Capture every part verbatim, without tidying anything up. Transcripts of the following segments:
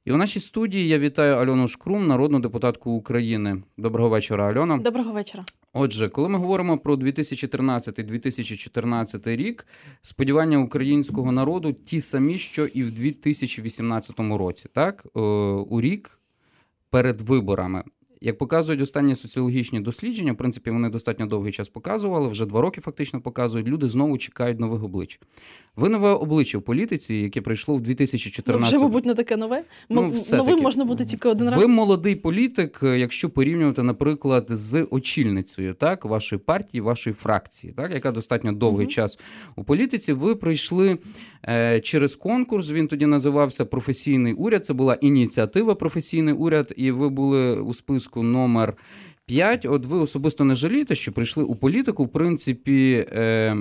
І у нашій студії я вітаю Альону Шкрум, народну депутатку України. Доброго вечора, Альона. Доброго вечора. Отже, коли ми говоримо про дві тисячі тринадцятий - дві тисячі чотирнадцятий рік, сподівання українського народу ті самі, що і в дві тисячі вісімнадцятому році, так? У рік перед виборами. Як показують останні соціологічні дослідження, в принципі, вони достатньо довгий час показували, вже два роки фактично показують, люди знову чекають нових облич. Ви нове обличчя в політиці, яке прийшло в дві тисячі чотирнадцятому. Ну, вже, мабуть, не таке нове. Ну, Новим можна бути тільки один раз. Ви молодий політик, якщо порівнювати, наприклад, з очільницею, так, вашої партії, вашої фракції, так, яка достатньо довгий uh-huh. час у політиці. Ви прийшли е, через конкурс, він тоді називався «Професійний уряд», це була ініціатива «Професійний уряд», і ви були у списку номер п'ять. От ви особисто не жалієте, що прийшли у політику, в принципі, е,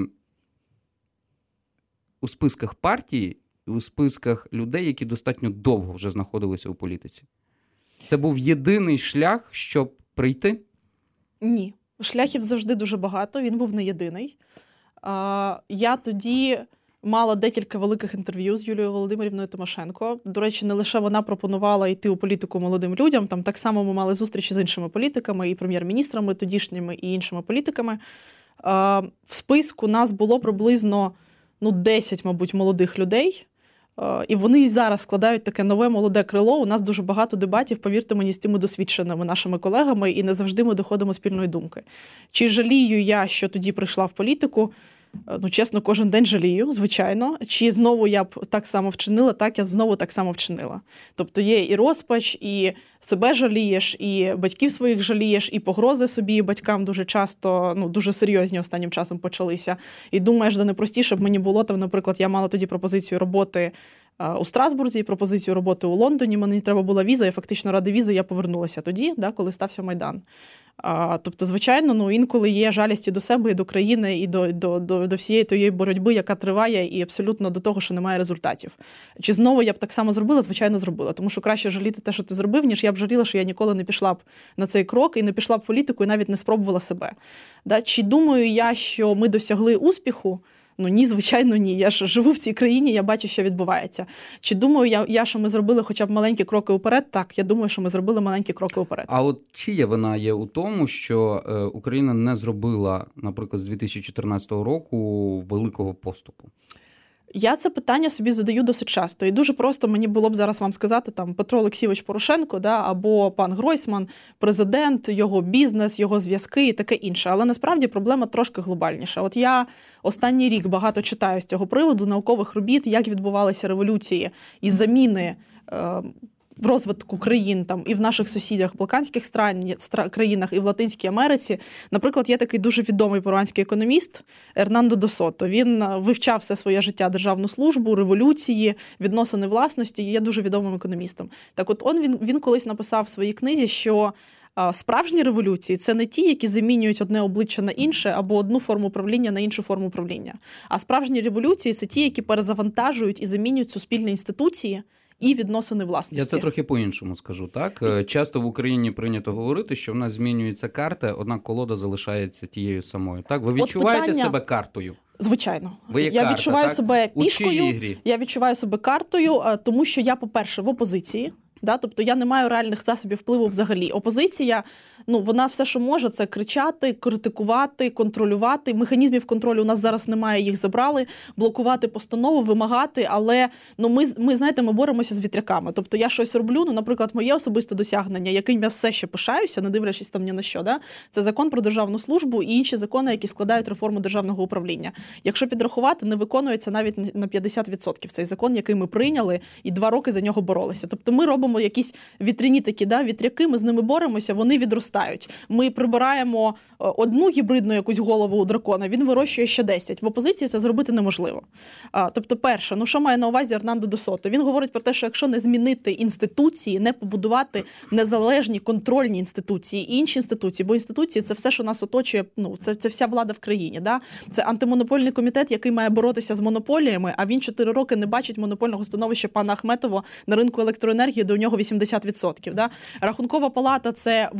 у списках партії, у списках людей, які достатньо довго вже знаходилися у політиці. Це був єдиний шлях, щоб прийти? Ні. Шляхів завжди дуже багато, він був не єдиний. А, я тоді мала декілька великих інтерв'ю з Юлією Володимирівною Тимошенко. До речі, не лише вона пропонувала йти у політику молодим людям, там так само ми мали зустрічі з іншими політиками, і прем'єр-міністрами тодішніми, і іншими політиками. А, в списку нас було приблизно ну, десять, мабуть, молодих людей, і вони і зараз складають таке нове молоде крило. У нас дуже багато дебатів, повірте мені, з тими досвідченими нашими колегами, і не завжди ми доходимо спільної думки. Чи жалію я, що тоді прийшла в політику? Ну, чесно, кожен день жалію, звичайно. Чи знову я б так само вчинила? Так, я знову так само вчинила. Тобто є і розпач, і себе жалієш, і батьків своїх жалієш, і погрози собі і батькам дуже часто, ну, дуже серйозні останнім часом почалися. І думаєш, за непростіше б мені було, там, наприклад, я мала тоді пропозицію роботи у Страсбурзі і пропозицію роботи у Лондоні. Мені треба була віза, і фактично ради візи я повернулася тоді, да, коли стався Майдан. А, тобто, звичайно, ну, інколи є жалість і до себе, і до країни, і до, до, до, до всієї тієї боротьби, яка триває, і абсолютно до того, що немає результатів. Чи знову я б так само зробила? Звичайно, зробила. Тому що краще жаліти те, що ти зробив, ніж я б жаліла, що я ніколи не пішла б на цей крок і не пішла б в політику, і навіть не спробувала себе. Да? Чи думаю я, що ми досягли успіху? Ну ні, звичайно, ні. Я ж живу в цій країні, я бачу, що відбувається. Чи думаю я, я, що ми зробили хоча б маленькі кроки вперед? Так, я думаю, що ми зробили маленькі кроки вперед. А от чия вина є у тому, що е, Україна не зробила, наприклад, з дві тисячі чотирнадцятого року великого поступу? Я це питання собі задаю досить часто. І дуже просто мені було б зараз вам сказати, там, Петро Олексійович Порошенко, да, або пан Гройсман, президент, його бізнес, його зв'язки і таке інше. Але насправді проблема трошки глобальніша. От я останній рік багато читаю з цього приводу наукових робіт, як відбувалися революції і заміни е- в розвитку країн там і в наших сусідях, балканських стран, країнах і в Латинській Америці. Наприклад, є такий дуже відомий перуанський економіст Ернандо До Сото. Він вивчав все своє життя державну службу, революції, відносини власності, і є дуже відомим економістом. Так от он, він, він колись написав в своїй книзі, що справжні революції – це не ті, які замінюють одне обличчя на інше або одну форму управління на іншу форму управління. А справжні революції – це ті, які перезавантажують і замінюють суспільні інституції і відносини власності. Я це трохи по-іншому скажу, так? Часто в Україні прийнято говорити, що в нас змінюється карта, однак колода залишається тією самою. Так? Ви відчуваєте питання... себе картою? Звичайно. Ви є я карта, відчуваю так? себе пішкою, я відчуваю себе картою, тому що я, по-перше, в опозиції. Да? Тобто я не маю реальних засобів впливу взагалі. Опозиція, ну, вона все, що може, це кричати, критикувати, контролювати. Механізмів контролю у нас зараз немає, їх забрали, блокувати постанову, вимагати, але ну, ми, ми, знаєте, ми боремося з вітряками. Тобто я щось роблю, ну, наприклад, моє особисте досягнення, яким я все ще пишаюся, не дивлячись там ні на що, да? Це закон про державну службу і інші закони, які складають реформу державного управління. Якщо підрахувати, не виконується навіть на п'ятдесят відсотків цей закон, який ми прийняли, і два роки за нього боролися. Тобто ми робимо якісь вітряні такі, да, вітряки, ми з ними боремося, вони відростають. Ми прибираємо одну гібридну якусь голову у дракона, він вирощує ще десять. В опозиції це зробити неможливо. А, тобто, перше, ну що має на увазі Ернандо До Сото? Він говорить про те, що якщо не змінити інституції, не побудувати незалежні контрольні інституції і інші інституції, бо інституції – це все, що нас оточує, ну, це, це вся влада в країні. Да? Це антимонопольний комітет, який має боротися з монополіями, а він чотири роки не бачить монопольного становища пана Ахметова на ринку електроенергії, до нього вісімдесят відсотків. Да? Рахункова палата – це витрати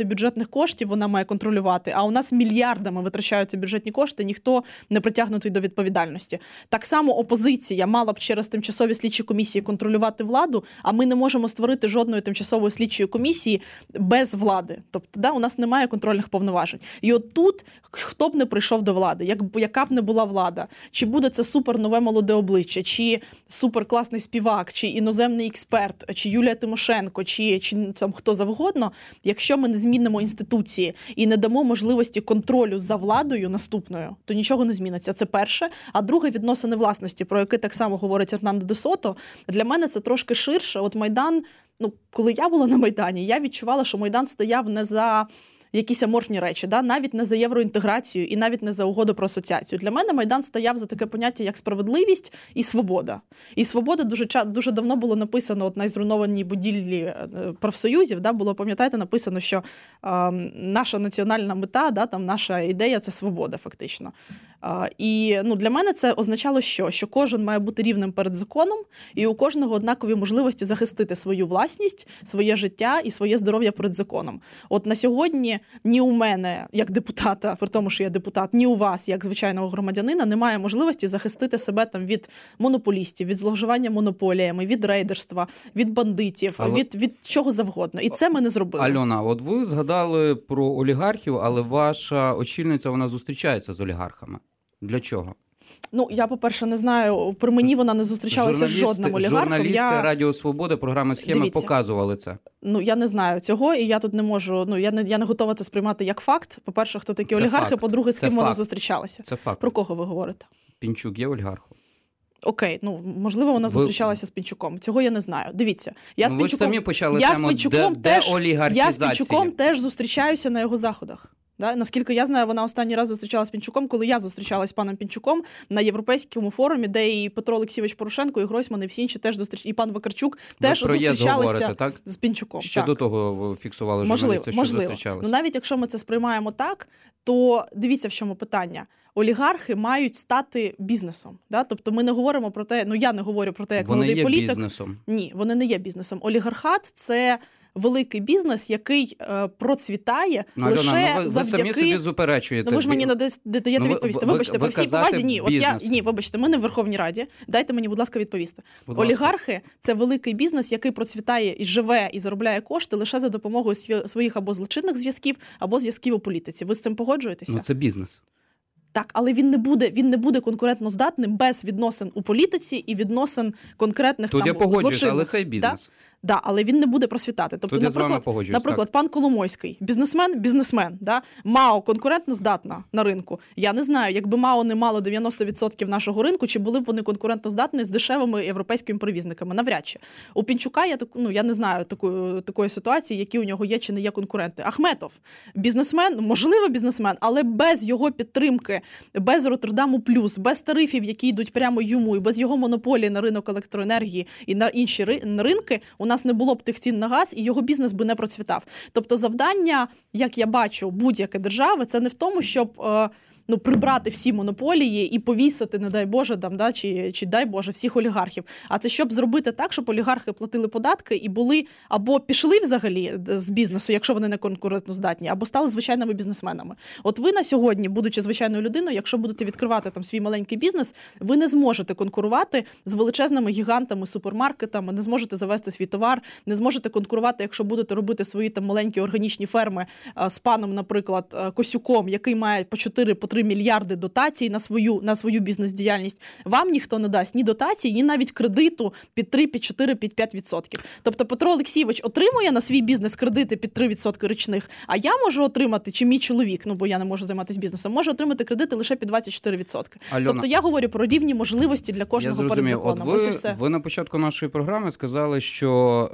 бюджетних коштів вона має контролювати, а у нас мільярдами витрачаються бюджетні кошти, ніхто не притягнутий до відповідальності. Так само опозиція мала б через тимчасові слідчі комісії контролювати владу, а ми не можемо створити жодної тимчасової слідчої комісії без влади. Тобто, да, у нас немає контрольних повноважень. І от тут хто б не прийшов до влади, як, яка б не була влада, чи буде це супер нове молоде обличчя, чи супер класний співак, чи іноземний експерт, чи Юлія Тимошенко, чи, чи там хто завгодно, якщо ми не змінимо інституції і не дамо можливості контролю за владою наступною, то нічого не зміниться. Це перше. А друге, відносини власності, про яке так само говорить Ернандо де Сото, для мене це трошки ширше. От Майдан, ну, коли я була на Майдані, я відчувала, що Майдан стояв не за якісь аморфні речі, да? Навіть не за євроінтеграцію і навіть не за угоду про асоціацію. Для мене Майдан стояв за таке поняття, як справедливість і свобода. І свобода дуже, дуже давно було написано от на зруйнованій будівлі профсоюзів, да? Було, пам'ятаєте, написано, що е, наша національна мета, да? Там наша ідея – це свобода, фактично. Е, і ну, для мене це означало що? Що кожен має бути рівним перед законом, і у кожного однакові можливості захистити свою власність, своє життя і своє здоров'я перед законом. От на сьогодні ні у мене, як депутата, при тому, що я депутат, ні у вас, як звичайного громадянина, немає можливості захистити себе там від монополістів, від зловживання монополіями, від рейдерства, від бандитів, але... від, від чого завгодно. І це ми не зробили. Альона, от ви згадали про олігархів, але ваша очільниця, вона зустрічається з олігархами. Для чого? Ну, я, по-перше, не знаю, при мені вона не зустрічалася з жодним олігархом. Журналісти я... Радіо Свобода, програми «Схеми» Дивіться. Показували це. Ну, я не знаю цього, і я тут не можу, ну, я не, я не готова це сприймати як факт. По-перше, хто такі це олігархи, факт. по-друге, з це ким факт. вони зустрічалися. Це факт. Про кого ви говорите? Пінчук є олігархом? Окей, ну, можливо, вона ви... зустрічалася з Пінчуком. Цього я не знаю. Дивіться, я ну, з Пінчуком... Ви ж самі почали я тему де, теж, деолігархізації. Я з Пінчуком теж зустрічаюся на його заходах. Да? Наскільки я знаю, вона останній раз зустрічалася з Пінчуком, коли я зустрічалася з паном Пінчуком на Європейському форумі, де і Петро Олексійович Порошенко, і Гройсман, і всі інші теж зустрічалися, і пан Вакарчук теж зустрічалися говорите, так? з Пінчуком. Ще так. до того фіксували можливо, журналісти, що можливо. зустрічалися. Ну, навіть якщо ми це сприймаємо так, то дивіться, в чому питання. Олігархи мають стати бізнесом. Да? Тобто ми не говоримо про те, ну я не говорю про те, як вони молодий є політик. Бізнесом. Ні, вони не є бізнесом. Олігархат – це великий бізнес, який е, процвітає ну, лише Альона, ну, ви, завдяки... Ви самі собі суперечуєте. Ну ви ж мені не даєте ну, відповісти. Ви, вибачте, ви, по всій повазі, ні. От я, ні, вибачте, ми не в Верховній Раді. Дайте мені, будь ласка, відповісти. Будь Олігархи ласка. – це великий бізнес, який процвітає і живе, і заробляє кошти лише за допомогою своїх або злочинних зв'язків, або зв'язків у політиці. Ви з цим погоджуєтеся? Ну, це бізнес. Так, але він не буде, він не буде конкурентноздатним без відносин у політиці і відносин конкретних Тут там я погоджуюсь, злочинних. але це бізнес. Да? Да, але він не буде просвітати. Тобто, Тут наприклад, я з вами наприклад, пан Коломойський, бізнесмен, бізнесмен, да? МАО конкурентно здатна на ринку. Я не знаю, якби МАО не мало дев'яносто відсотків нашого ринку, чи були б вони конкурентно здатні з дешевими європейськими перевізниками. Навряд чи. У Пінчука я ну, я не знаю такої, такої ситуації, які у нього є чи не є конкуренти. Ахметов, бізнесмен, можливо, бізнесмен, але без його підтримки, без Роттердаму плюс, без тарифів, які йдуть прямо йому, і без його монополії на ринок електроенергії і на інші ринки, у нас не було б тих цін на газ, і його бізнес би не процвітав. Тобто завдання, як я бачу, будь-яке держави, це не в тому, щоб е, ну, прибрати всі монополії і повісити, не дай Боже, там, да, чи, чи дай Боже, всіх олігархів. А це щоб зробити так, щоб олігархи платили податки і були або пішли взагалі з бізнесу, якщо вони не конкурентоздатні, або стали звичайними бізнесменами. От ви на сьогодні, будучи звичайною людиною, якщо будете відкривати там свій маленький бізнес, ви не зможете конкурувати з величезними гігантами, супермаркетами, не зможете завести свій товар, не зможете конкурувати, якщо будете робити свої там маленькі органічні ферми а, з паном, наприклад, Косюком, який має по чотири по три мільярди дотацій на свою, на свою бізнес-діяльність. Вам ніхто не дасть ні дотацій, ні навіть кредиту під три, під чотири, під п'ять відсотків. Тобто Петро Олексійович отримує на свій бізнес кредити під три відсотки річних, а я можу отримати, чи мій чоловік, ну бо я не можу займатися бізнесом, може отримати кредити лише під двадцять чотири відсотки. Альона, тобто я говорю про рівні можливості для кожного перед законом. От ви, ви на початку нашої програми сказали, що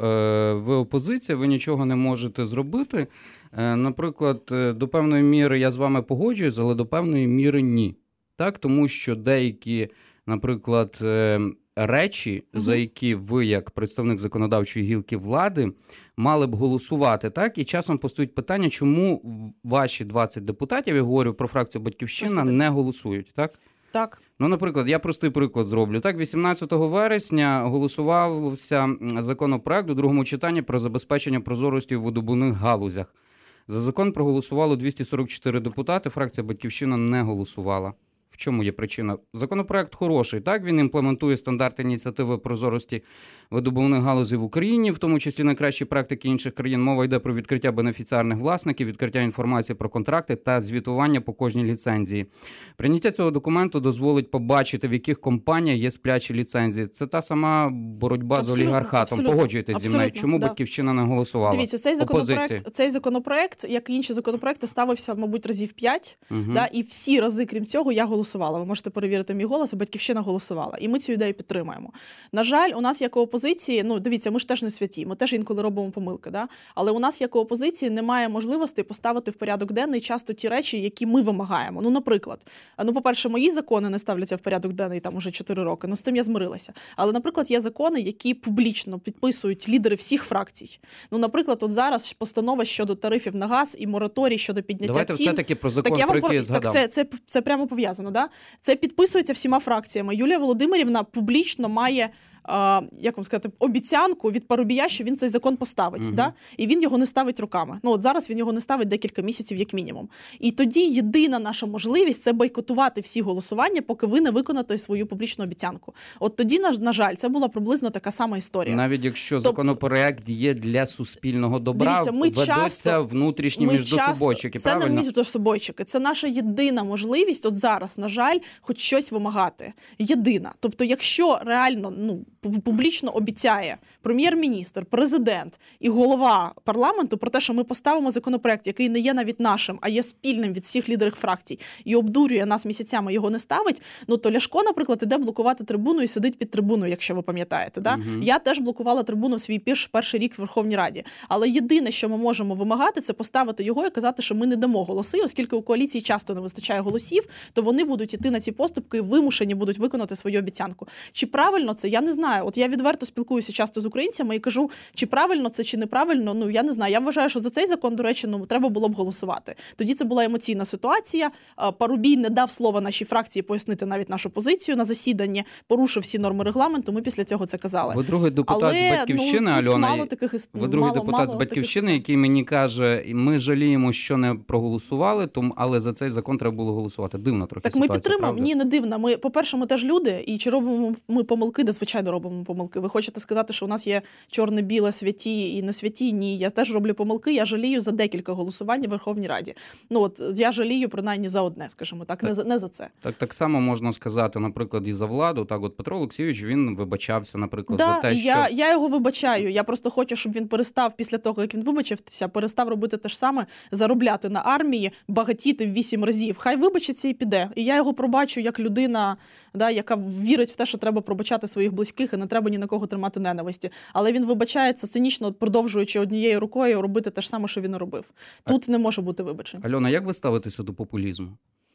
е, ви опозиція, ви нічого не можете зробити. Наприклад, до певної міри я з вами погоджуюсь, але до певної міри ні. Так, тому що деякі, наприклад, речі, угу. за які ви, як представник законодавчої гілки влади, мали б голосувати, так, і часом постають питання, чому ваші двадцять депутатів, я говорю про фракцію «Батьківщина», Прости. не голосують, так? Так. Ну, наприклад, я простий приклад зроблю. Так, вісімнадцятого вересня голосувався законопроект у другому читанні про забезпечення прозорості у видобувних галузях. За закон проголосувало двісті сорок чотири депутати, фракція «Батьківщина» не голосувала. В чому є причина? Законопроект хороший, так? Він імплементує стандарти ініціативи прозорості видобувних галузей в Україні, в тому числі найкращі практики інших країн. Мова йде про відкриття бенефіціарних власників, відкриття інформації про контракти та звітування по кожній ліцензії. Прийняття цього документу дозволить побачити, в яких компаніях є сплячі ліцензії. Це та сама боротьба Абсолютно, з олігархатом. абсолютно, Погоджуєтесь зі мною? Чому да. «Батьківщина» не голосувала? Дивіться, цей законопроект, цей законопроект, як і інші законопроекти, ставився, мабуть, разів п'ять, угу. да, і всі рази, крім цього, я голосувала. Ви можете перевірити мій голос, а «Батьківщина» голосувала. І ми цю ідею підтримуємо. На жаль, у нас як у опозиції, ну, дивіться, ми ж теж не святі, ми теж інколи робимо помилки, да? Але у нас як у опозиції немає можливості поставити в порядок денний часто ті речі, які ми вимагаємо. Ну, наприклад, ну, по-перше, мої закони не ставляться в порядок денний там уже чотири роки, ну, з цим я змирилася. Але, наприклад, є закони, які публічно підписують лідери всіх фракцій. Ну, наприклад, от зараз постанова щодо тарифів на газ і мораторій щодо підняття Давайте цін. все-таки про закон, так, про який я згадав. Так, це, це, це прямо пов'язано, да? Це підписується всіма фракціями. Юлія Володимирівна публічно має, а, як вам сказати, обіцянку від Парубія, що він цей закон поставить, угу. да? І він його не ставить роками. Ну, от зараз він його не ставить декілька місяців, як мінімум. І тоді єдина наша можливість – це бойкотувати всі голосування, поки ви не виконаєте свою публічну обіцянку. От тоді, на, на жаль, це була приблизно така сама історія. Навіть якщо Тоб... законопроект є для суспільного добра, дивіться, ми ведуться часто, внутрішні ми міждособойчики, часто, правильно? Це не міждособойчики. Це наша єдина можливість от зараз, на жаль, хоч щось вимагати. Єдина. Тобто, якщо реально, ну, публічно обіцяє прем'єр-міністр, президент і голова парламенту про те, що ми поставимо законопроект, який не є навіть нашим, а є спільним від всіх лідерів фракцій, і обдурює нас місяцями, його не ставить, ну то Ляшко, наприклад, іде блокувати трибуну і сидить під трибуною, якщо ви пам'ятаєте. Да? Угу. Я теж блокувала трибуну в свій перш, перший рік в Верховній Раді. Але єдине, що ми можемо вимагати, це поставити його і казати, що ми не дамо голоси, оскільки у коаліції часто не вистачає голосів, то вони будуть іти на ці поступки і вимушені будуть виконати свою обіцянку. Чи правильно це? Я не знаю. От я відверто спілкуюся часто з українцями і кажу, чи правильно це, чи неправильно. Ну, я не знаю. Я вважаю, що за цей закон, до речі, ну, треба було б голосувати. Тоді це була емоційна ситуація. Парубій не дав слова нашій фракції пояснити навіть нашу позицію на засіданні, порушив всі норми регламенту, ми після цього це казали. Ви другий депутат Але, з «Батьківщини», ну, Альона, мало таких, ви другий мало, депутат мало з «Батьківщини», таких... який мені каже, ми жаліємо, що не проголосували, тому, але за цей закон треба було голосувати. Дивно трохи так ситуація, ми підтримуємо. правда? Ні, не дивно. Ми, по-перше, ми теж люди, і чи робимо ми помилки, де звичайно робимо помилки. Ви хочете сказати, що у нас є чорне-біле, святі і не святі? Ні, я теж роблю помилки, я жалію за декілька голосувань в Верховній Раді. Ну от, я жалію принаймні за одне, скажімо так, так. Не, за, не за це. Так, так само можна сказати, наприклад, і за владу. Так, от Петро Олексійович, він вибачався, наприклад, да, за те, що... я, я його вибачаю. Я просто хочу, щоб він перестав після того, як він вибачився, перестав робити те ж саме, заробляти на армії, багатіти в вісім разів. Хай вибачиться і піде. І я його пробачу як людина, да, яка вірить в те, що треба пробачати своїх близьких і не треба ні на кого тримати ненависті. Але він вибачається цинічно, продовжуючи однією рукою робити те ж саме, що він робив. Тут а... не може бути вибачень. Альона, як ви ставитеся до популізму?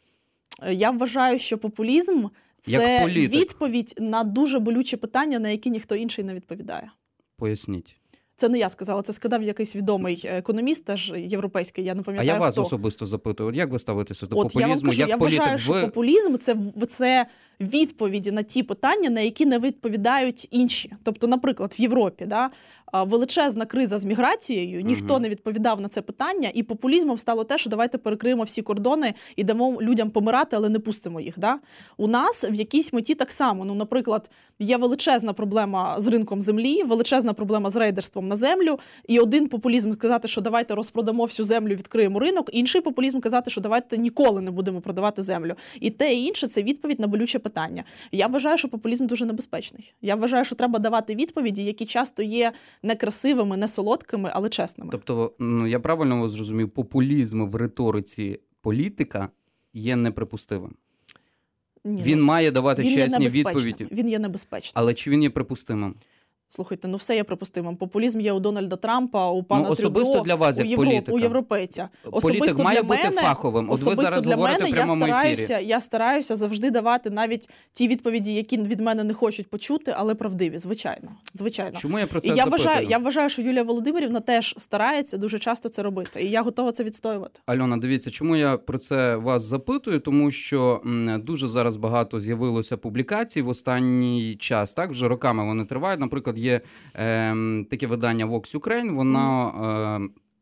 Я вважаю, що популізм – це відповідь на дуже болючі питання, на які ніхто інший не відповідає. Поясніть. Це не я сказала, це сказав якийсь відомий економіст, теж європейський, я не пам'ятаю, А я вас хто. особисто запитую, як ви ставитеся до От, популізму, я вам кажу, як я політик? вважаю, що ви... популізм це, – це відповіді на ті питання, на які не відповідають інші. Тобто, наприклад, в Європі, да, величезна криза з міграцією, ніхто угу. не відповідав на це питання, і популізмом стало те, що давайте перекриємо всі кордони і дамо людям помирати, але не пустимо їх. Да? У нас в якійсь меті так само. Ну, наприклад, є величезна проблема з ринком землі, величезна проблема з рейдерством на землю, і один популізм сказати, що давайте розпродамо всю землю, відкриємо ринок, інший популізм казати, що давайте ніколи не будемо продавати землю. І те, і інше – це відповідь на болюче питання. Я вважаю, що популізм дуже небезпечний. Я вважаю, що треба давати відповіді, які часто є не красивими, не солодкими, але чесними. Тобто, ну, я правильно вас зрозумів, популізм в риториці політика є неприпустимим? Ні, він ну, має давати він чесні відповіді. Він є небезпечним. Але чи він є припустимим? Слухайте, ну все є припустимим. Популізм є у Дональда Трампа, у пана ну, особисто Трюдо, для вас, як у, Євро... політика. у європейця. Політик особисто має для бути мене, фаховим. От ви зараз для говорите мене в прямому я стараюся, ефірі. я стараюся завжди давати навіть ті відповіді, які від мене не хочуть почути, але правдиві, звичайно. Звичайно. Чому я про це І я запитую? вважаю, я вважаю, що Юлія Володимирівна теж старається дуже часто це робити. І я готова це відстоювати. Альона, дивіться, чому я про це вас запитую? Тому що м, дуже зараз багато з'явилося публікацій в останній час. Так, вже роками вони тривають. Наприклад, є е, таке видання Vox Ukraine, воно... Е,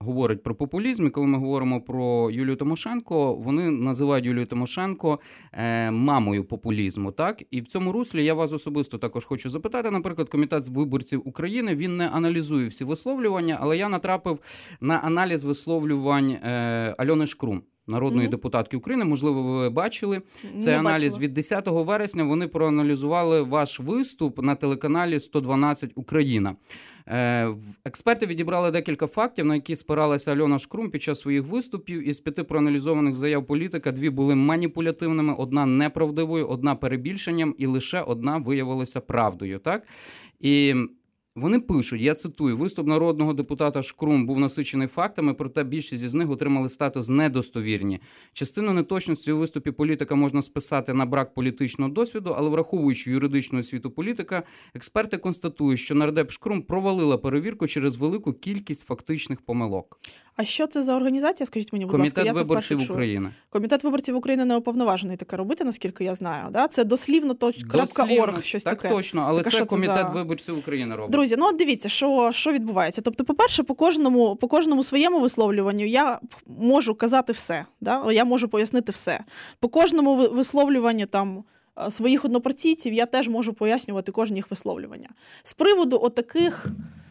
говорить про популізм, і коли ми говоримо про Юлію Тимошенко, вони називають Юлію Тимошенко е, мамою популізму, так? І в цьому руслі я вас особисто також хочу запитати, наприклад, Комітет з виборців України, він не аналізує всі висловлювання, але я натрапив на аналіз висловлювань е, Альони Шкрум, народної mm-hmm. депутатки України. Можливо, ви бачили цей Не аналіз. бачила. Від десятого вересня вони проаналізували ваш виступ на телеканалі сто дванадцять Україна. Експерти відібрали декілька фактів, на які спиралася Альона Шкрум під час своїх виступів. Із п'яти проаналізованих заяв політика дві були маніпулятивними, одна неправдивою, одна перебільшенням і лише одна виявилася правдою. Так? І вони пишуть, я цитую, виступ народного депутата Шкрум був насичений фактами, проте більшість із них отримали статус недостовірні. Частину неточності у виступі політика можна списати на брак політичного досвіду, але враховуючи юридичну освіту політика, експерти констатують, що нардеп Шкрум провалила перевірку через велику кількість фактичних помилок. А що це за організація, скажіть мені, будь Комітет ласка? Я виборців України. Комітет виборців України не уповноважений таке робити, наскільки я знаю. Да? Це дослівно .орг, щось так, таке. Так точно, але так, це це Комітет за... виборців України робить. Друзі, ну от дивіться, що, що відбувається. Тобто, по-перше, по кожному, по кожному своєму висловлюванню я можу казати все. Да? Я можу пояснити все. По кожному висловлюванню там своїх однопартійців я теж можу пояснювати кожне їх висловлювання. З приводу отаких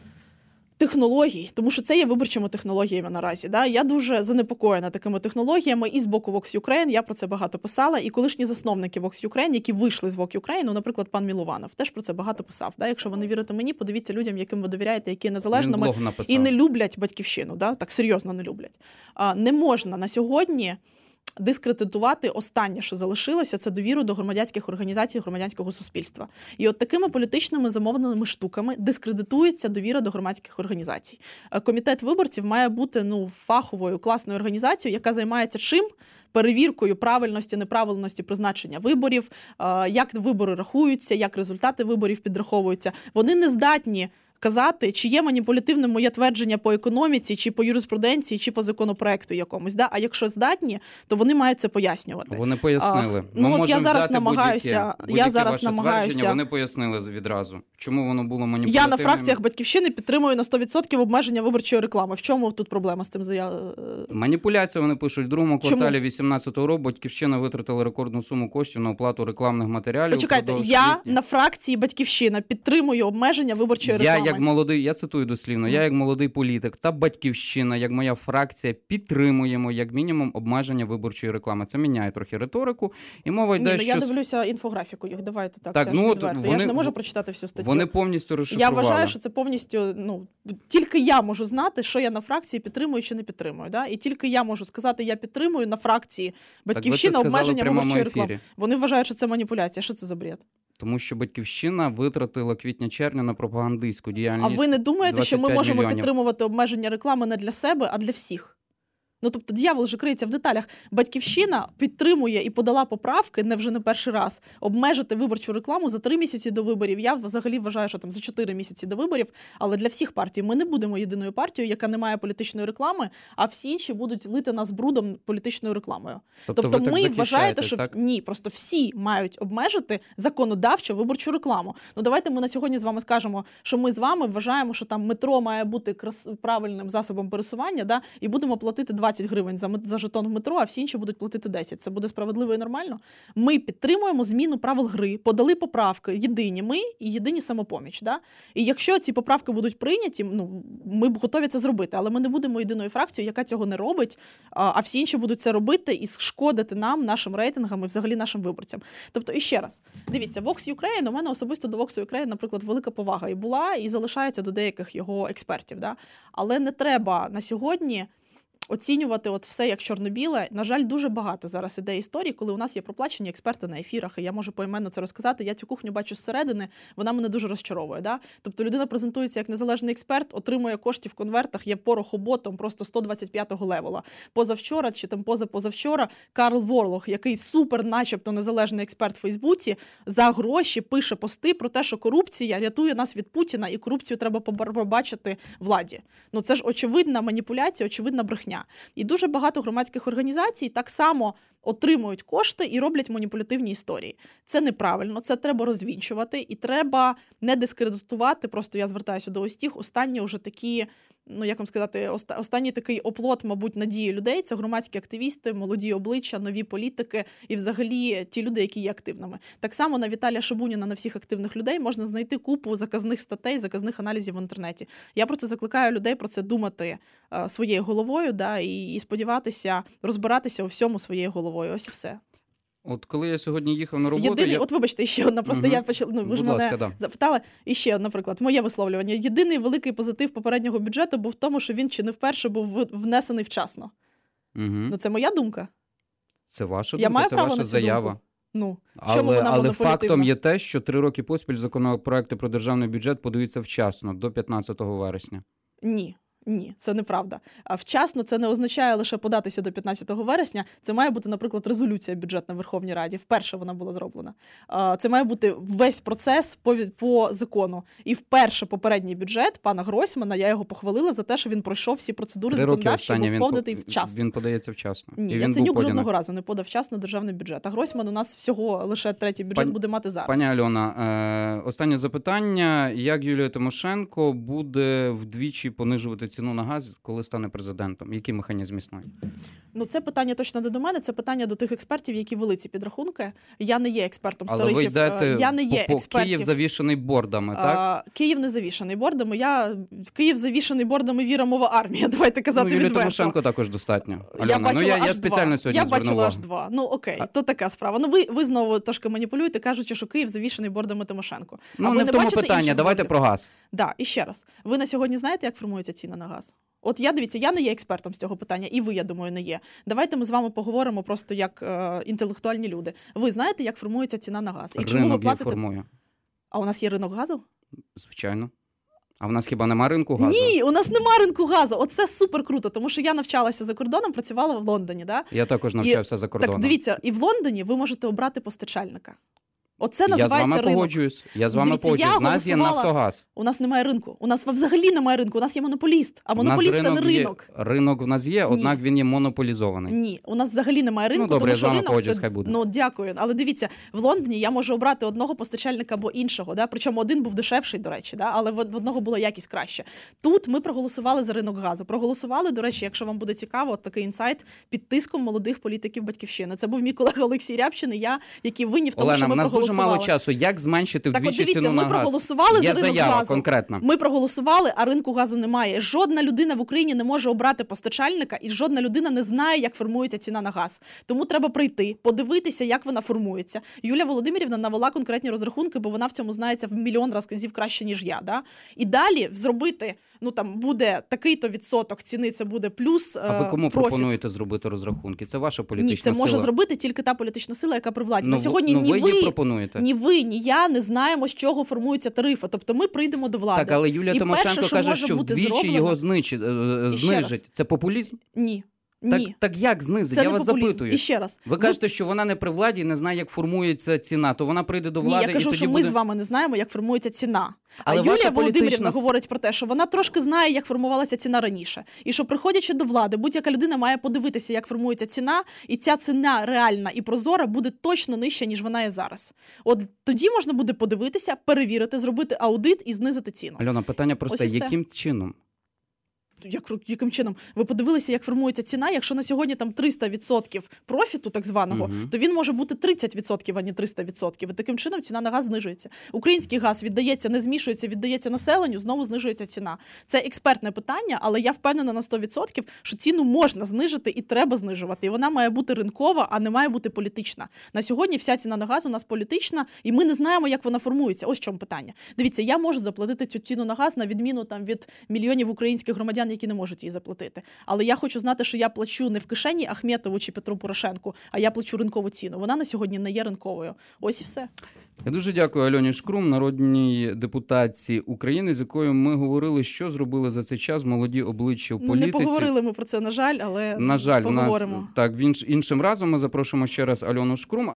технологій, тому що це є виборчими технологіями наразі. Да? Я дуже занепокоєна такими технологіями і з боку Vox Ukraine, я про це багато писала, і колишні засновники Vox Ukraine, які вийшли з Vox Ukraine, ну, наприклад, пан Мілованов, теж про це багато писав. Да? Якщо ви не вірите мені, подивіться людям, яким ви довіряєте, які незалежними і не люблять батьківщину, да? Так серйозно не люблять. А, не можна на сьогодні дискредитувати останнє, що залишилося, це довіру до громадянських організацій, громадянського суспільства. І от такими політичними замовленими штуками дискредитується довіра до громадських організацій. Комітет виборців має бути ну, фаховою, класною організацією, яка займається чим? Перевіркою правильності, неправильності призначення виборів, як вибори рахуються, як результати виборів підраховуються. Вони не здатні казати, чи є маніпулятивним моє твердження по економіці, чи по юриспруденції, чи по законопроекту якомусь. Да? А якщо здатні, то вони мають це пояснювати. Вони пояснили. А, ну, от я зараз намагаюся, будь-яке, я зараз намагаюся. Вони пояснили відразу, чому воно було маніпулятивним. Я на фракціях Батьківщини підтримую на сто відсотків обмеження виборчої реклами. В чому тут проблема з цим заявою? Маніпуляція, вони пишуть, в другому кварталі дві тисячі вісімнадцятого року Батьківщина витратила рекордну суму коштів на оплату рекламних матеріалів. Почекайте, я на фракції Батьківщина підтримую обмеження виборчої реклами. Я як молодий, я цитую дослівно, mm. я як молодий політик та Батьківщина, як моя фракція, підтримуємо як мінімум обмеження виборчої реклами. Це міняє трохи риторику. І мова йде, Ні, ну, що... я дивлюся інфографіку їх, давайте так, так теж ну, відверто. Вони, я ж не можу прочитати всю статтю. Вони повністю розшифрували. Я вважаю, що це повністю, ну, тільки я можу знати, що я на фракції підтримую чи не підтримую. Да? І тільки я можу сказати, я підтримую на фракції Батьківщина обмеження виборчої реклами. Вони вважають, що це маніпуляція. Що це за бред? Тому що Батьківщина витратила квітня-червня на пропагандистську діяльність. А ви не думаєте, що ми можемо мільйонів. підтримувати обмеження реклами не для себе, а для всіх? Ну, тобто, диявол же криється в деталях. Батьківщина підтримує і подала поправки, не вже не перший раз, обмежити виборчу рекламу за три місяці до виборів. Я взагалі вважаю, що там за чотири місяці до виборів, але для всіх партій. Ми не будемо єдиною партією, яка не має політичної реклами, а всі інші будуть лити нас брудом політичною рекламою. Тобто, тобто ви ми так вважаєте, що так? Ні, просто всі мають обмежити законодавчо виборчу рекламу. Ну, давайте ми на сьогодні з вами скажемо, що ми з вами вважаємо, що там метро має бути крас... правильним засобом пересування, да, і будемо платити двадцять гривень за, за жетон в метро, а всі інші будуть платити десять. Це буде справедливо і нормально? Ми підтримуємо зміну правил гри, подали поправки єдині ми і єдині Самопоміч. Да? І якщо ці поправки будуть прийняті, ну, ми б готові це зробити, але ми не будемо єдиною фракцією, яка цього не робить, а всі інші будуть це робити і шкодити нам, нашим рейтингам і взагалі нашим виборцям. Тобто, і ще раз, дивіться, Vox Ukraine, у мене особисто до Vox Ukraine, наприклад, велика повага і була, і залишається до деяких його експертів. Да? Але не треба на сьогодні оцінювати от все як чорно-біле. На жаль, дуже багато зараз іде історій, коли у нас є проплачені експерти на ефірах, і я можу поіменно це розказати. Я цю кухню бачу зсередини, вона мене дуже розчаровує. Да? Тобто людина презентується як незалежний експерт, отримує кошти в конвертах, є порохоботом просто сто двадцять п'ятого левела. Позавчора, чи там позапозавчора, Карл Ворлох, який супер начебто незалежний експерт в Фейсбуці, за гроші пише пости про те, що корупція рятує нас від Путіна, і корупцію треба побачити владі. Ну це ж очевидна маніпуляція, очевидна брехня. І дуже багато громадських організацій так само отримують кошти і роблять маніпулятивні історії. Це неправильно, це треба розвінчувати і треба не дискредитувати, просто я звертаюся до ось тих, останні вже такі ну, як вам сказати, оста- останній такий оплот, мабуть, надії людей – це громадські активісти, молоді обличчя, нові політики і взагалі ті люди, які є активними. Так само на Віталія Шабуніна, на всіх активних людей можна знайти купу заказних статей, заказних аналізів в інтернеті. Я просто закликаю людей про це думати е, своєю головою, да, і, і сподіватися, розбиратися у всьому своєю головою. Ось і все. От коли я сьогодні їхав на роботу... Єдиний, я... От вибачте, ще одна, просто Угу. я почала, ну, ви Будь ж ласка, мене да. запитали. І ще, наприклад, моє висловлювання. Єдиний великий позитив попереднього бюджету був в тому, що він чи не вперше був в- внесений вчасно. Угу. Ну, це моя думка. Це ваша Я думка, маю це право ваша на цю заява. думку? Ну, в чому Але, вона але монополітивна? фактом є те, що три роки поспіль законопроекти про державний бюджет подаються вчасно, до п'ятнадцятого вересня. Ні. Ні, це неправда. А вчасно це не означає лише податися до п'ятнадцятого вересня. Це має бути, наприклад, резолюція бюджетна в Верховній Раді. Вперше вона була зроблена. А, Це має бути весь процес по, від- по закону. І вперше попередній бюджет пана Гройсмана, я його похвалила за те, що він пройшов всі процедури Три роки законодавчі, останні був він, поданий по- вчасно. він подається вчасно. Ні, І він був Яценюк поданий. жодного разу не подав вчасно державний бюджет. А Гройсман у нас всього лише третій бюджет Пані- буде мати зараз. Пані Альона, е, останнє запитання. Як Юлія Тимошенко буде вдвічі понижувати ціну на газ, коли стане президентом? Який механізм існує? Ну, це питання точно не до мене, це питання до тих експертів, які вели ці підрахунки. Я не є експертом з Але ви тарифів. йдете е, Я не є по, по експертів. Київ завішаний бордами, так? А, Київ не завішаний бордами. Я Київ завішаний бордами віра, мова, армія. Давайте казати Ну, Юлії відверто. Тимошенко також достатньо. Альона, Я бачила ну, я, аж я спеціально два. сьогодні Я звернув бачила увагу. аж два. Ну окей, А- то така справа. Ну ви, ви знову трошки маніпулюєте, кажучи, що Київ завішаний бордами Тимошенко. Ну, а ви не в тому бачите питання, інших давайте бордів? про газ. Да, і ще раз. Ви на сьогодні знаєте, як формуються ціни на газ? От я, дивіться, я не є експертом з цього питання, і ви, я думаю, не є. Давайте ми з вами поговоримо просто як е, інтелектуальні люди. Ви знаєте, як формується ціна на газ? І чому ви Ринок її платите? формує. А у нас є ринок газу? Звичайно. А в нас хіба нема ринку газу? Ні, у нас нема ринку газу. Оце супер круто, тому що я навчалася за кордоном, працювала в Лондоні. Да? Я також навчався за кордоном. Так, дивіться, і в Лондоні ви можете обрати постачальника. Оце Я з називається вами ринок. погоджуюсь. Я з вами Дивіться, погоджуюсь. я У нас є голосувала- Нафтогаз. У нас немає ринку. У нас взагалі немає ринку. У нас є монополіст. А У нас монополіст це не є- ринок. Ринок в нас є, однак він є монополізований. Ні, у нас взагалі немає ринку, Ну, добре, тому я з що вами ринок погоджуюсь, це... хай буде. Ну, дякую. Але дивіться, в Лондоні я можу обрати одного постачальника або іншого, да? Причому один був дешевший, до речі, да? Але в в одного була якість краще. Тут ми проголосували за ринок газу. Проголосували, до речі, якщо вам буде цікаво, от такий інсайт, під тиском молодих політиків Батьківщини. Це був мій колега Олексій Рябчин і я, які винні в тому, Олена, що ми в нас дуже проголосували. мало часу. Як зменшити Так от вдвічі дивіться, ціну ми на газ? проголосували Є за ринок заява газу. конкретна. Ми проголосували, а ринку газу немає. Жодна людина в Україні не може обрати постачальника, і жодна людина не знає, як формується ціна на газ. Тому треба прийти, подивитися, як вона формується. Юлія Володимирівна навела конкретні розрахунки, бо вона в цьому знається в мільйон разів краще, ніж я. Да? І далі зробити, ну там буде такий-то відсоток ціни, це буде плюс А ви кому е, профіт. пропонуєте зробити розрахунки? Це ваша політична Ні, це сила. може зробити тільки та політична сила, яка при владі. Ну, На ви- сьогодні ну, ні ви ви, її пропонуєте. ні ви, ні я не знаємо, з чого формуються тарифи. Тобто ми прийдемо до влади. Так, але Юлія І Тимошенко перше, що каже, може що бути вдвічі зроблено- його зничить, е, І ще знижить. раз. Це популізм? Ні. Так, Ні. так як знизить? Це Я не вас популізм. запитую. І ще раз. Ви кажете, що вона не при владі і не знає, як формується ціна, то вона прийде до Ні, влади я кажу, і тоді що ми буде... з вами не знаємо, як формується ціна. Але а ваша Юлія Володимирівна політична с- говорить про те, що вона трошки знає, як формувалася ціна раніше. І що, приходячи до влади, будь-яка людина має подивитися, як формується ціна, і ця ціна реальна і прозора буде точно нижча, ніж вона є зараз. От тоді можна буде подивитися, перевірити, зробити аудит і знизити ціну. Альона, питання просте. Ось і все. Яким чином? Як, яким чином? Ви подивилися, як формується ціна? Якщо на сьогодні там триста відсотків профіту, так званого, Мгм. то він може бути тридцять відсотків, а не триста відсотків. І таким чином ціна на газ знижується. Український газ віддається, не змішується, віддається населенню, знову знижується ціна. Це експертне питання, але я впевнена на сто відсотків, що ціну можна знижити і треба знижувати. І вона має бути ринкова, а не має бути політична. На сьогодні вся ціна на газ у нас політична, і ми не знаємо, як вона формується. Ось в чому питання. Дивіться, я можу заплатити цю ціну на газ на відміну там від мільйонів українських громадян, які не можуть її заплатити. Але я хочу знати, що я плачу не в кишені Ахметову чи Петру Порошенку, а я плачу ринкову ціну. Вона на сьогодні не є ринковою. Ось і все. Я дуже дякую Альоні Шкрум, народній депутатці України, з якою ми говорили, що зробили за цей час молоді обличчя в Ну, політиці. не поговорили ми про це, на жаль, але На жаль, в нас поговоримо. так, в інш, іншим разом ми запрошуємо ще раз Альону Шкрум.